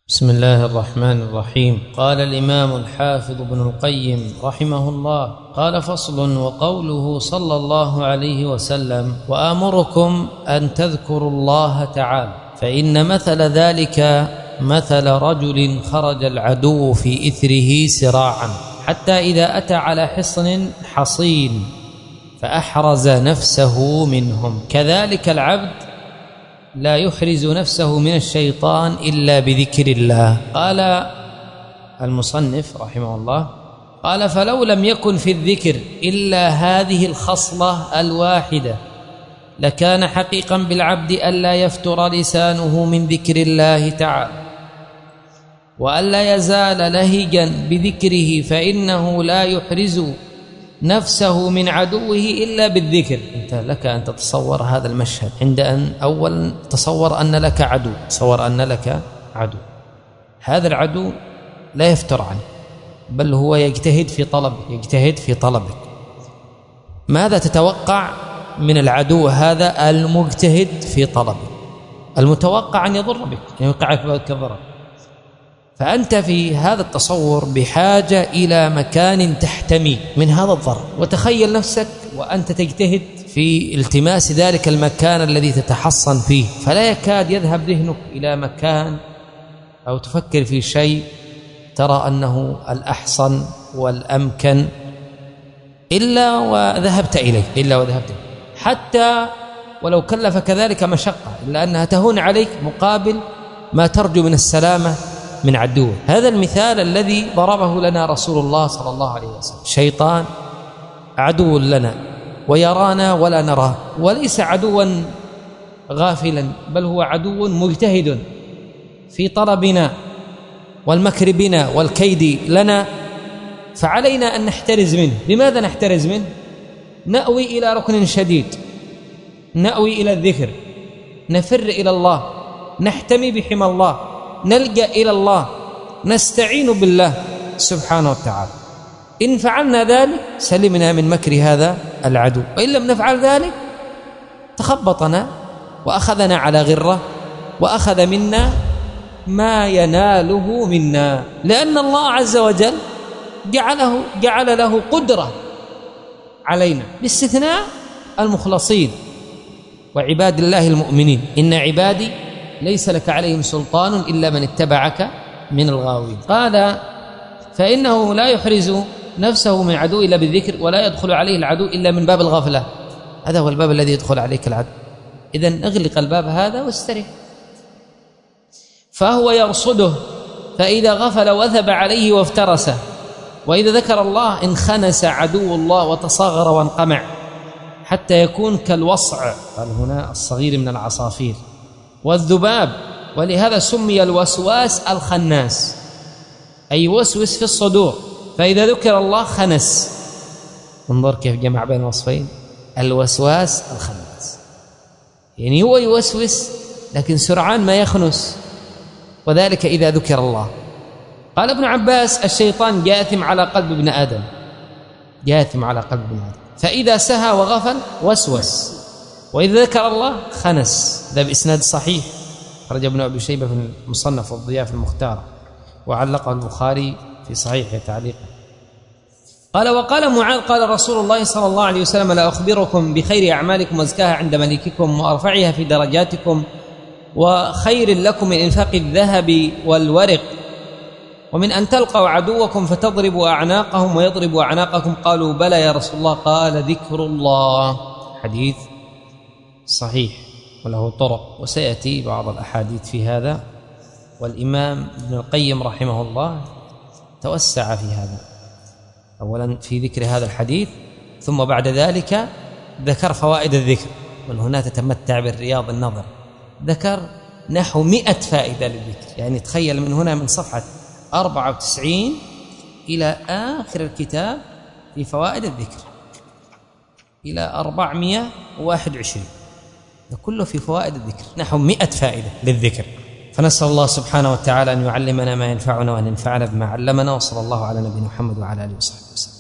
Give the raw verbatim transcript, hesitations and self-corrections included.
بسم الله الرحمن الرحيم. قال الإمام الحافظ ابن القيم رحمه الله: قال: فصل. وقوله صلى الله عليه وسلم: وآمركم أن تذكروا الله تعالى، فإن مثل ذلك مثل رجل خرج العدو في إثره سراعا حتى إذا أتى على حصن حصين فأحرز نفسه منهم، كذلك العبد لا يحرز نفسه من الشيطان إلا بذكر الله. قال المصنف رحمه الله: قال: فلو لم يكن في الذكر إلا هذه الخصلة الواحدة لكان حقيقا بالعبد ألا يفتر لسانه من ذكر الله تعالى، وألا يزال لهجا بذكره، فإنه لا يحرز نفسه من عدوه إلا بالذكر. أنت لك أن تتصور هذا المشهد عند أن أولا تصور أن لك عدو، تصور أن لك عدو، هذا العدو لا يفتر عنه، بل هو يجتهد في طلبك يجتهد في طلبك. ماذا تتوقع من العدو هذا المجتهد في طلبك؟ المتوقع أن يضر بك، أن يوقعك بالضرر. فأنت في هذا التصور بحاجة إلى مكان تحتمي من هذا الضرر، وتخيل نفسك وأنت تجتهد في التماس ذلك المكان الذي تتحصن فيه، فلا يكاد يذهب ذهنك إلى مكان أو تفكر في شيء ترى أنه الأحصن والأمكن إلا وذهبت إليه إلا وذهبت إليه حتى ولو كلفك ذلك مشقة، إلا أنها تهون عليك مقابل ما ترجو من السلامة من عدوه. هذا المثال الذي ضربه لنا رسول الله صلى الله عليه وسلم: شيطان عدو لنا ويرانا ولا نراه، وليس عدوا غافلا، بل هو عدو مجتهد في طلبنا والمكر بنا والكيد لنا، فعلينا أن نحترز منه. لماذا نحترز منه؟ نأوي إلى ركن شديد، نأوي إلى الذكر، نفر إلى الله، نحتمي بحمى الله، نلجأ إلى الله، نستعين بالله سبحانه وتعالى. إن فعلنا ذلك سلمنا من مكر هذا العدو، وإن لم نفعل ذلك تخبطنا وأخذنا على غرة، وأخذ منا ما يناله منا، لأن الله عز وجل جعله, جعل له قدرة علينا، باستثناء المخلصين وعباد الله المؤمنين. إن عبادي ليس لك عليهم سلطان إلا من اتبعك من الغاوين. قال: فإنه لا يحرز نفسه من عدو إلا بالذكر، ولا يدخل عليه العدو إلا من باب الغفلة. هذا هو الباب الذي يدخل عليك العدو. إذن اغلق الباب هذا واسترح. فهو يرصده، فإذا غفل وثب عليه وافترسه، وإذا ذكر الله انخنس عدو الله وتصاغر وانقمع حتى يكون كالوصع، قال هنا الصغير من العصافير، والذباب. ولهذا سمي الوسواس الخناس، أي وسوس في الصدور، فإذا ذكر الله خنس. انظر كيف جمع بين الوصفين: الوسواس الخناس، يعني هو يوسوس لكن سرعان ما يخنس، وذلك إذا ذكر الله. قال ابن عباس: الشيطان جاثم على قلب ابن آدم، جاثم على قلب ابن آدم، فإذا سهى وغفل وسوس، وإذا ذكر الله خنس. ذا بإسناد صحيح، خرج ابن أبي شيبة في المصنف والضياء في المختار، وعلقه البخاري في صحيحه تعليقا. قال: وقال معاذ: قال رسول الله صلى الله عليه وسلم: لا أخبركم بخير أعمالكم وأزكاها عند مليككم وأرفعها في درجاتكم وخير لكم من إنفاق الذهب والورق ومن أن تلقوا عدوكم فتضربوا أعناقهم ويضربوا أعناقكم؟ قالوا: بلى يا رسول الله. قال: ذكر الله. حديث صحيح وله طرق، وسيأتي بعض الأحاديث في هذا. والإمام ابن القيم رحمه الله توسع في هذا، أولا في ذكر هذا الحديث، ثم بعد ذلك ذكر فوائد الذكر، ومن هنا تتمتع بالرياض النظر. ذكر نحو مئة فائدة للذكر، يعني تخيل من هنا من صفحة أربعة وتسعين إلى آخر الكتاب في فوائد الذكر إلى أربعمائة وواحد وعشرين، كله في فوائد الذكر، نحو مئة فائدة للذكر. فنسأل الله سبحانه وتعالى أن يعلمنا ما ينفعنا وأن ينفعنا بما علمنا. وصلى الله على نبينا محمد وعلى آله وصحبه وسلم.